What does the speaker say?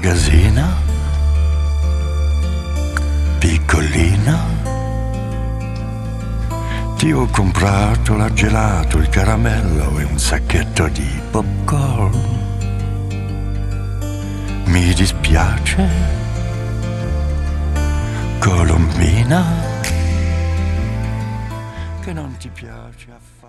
ragazzina, piccolina, ti ho comprato la gelato, il caramello e un sacchetto di popcorn. Mi dispiace, Colombina, che non ti piace affatto.